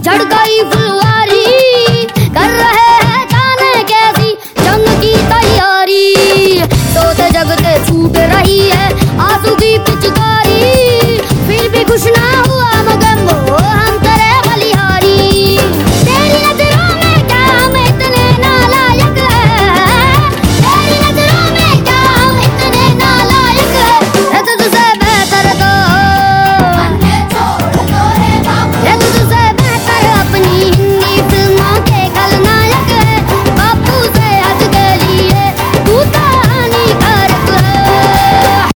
झड़ गई फुलवारी, कर रहे हैं जाने कैसी जंग की तैयारी। सोते जगते छूट रही है आंसू की पिचकारी।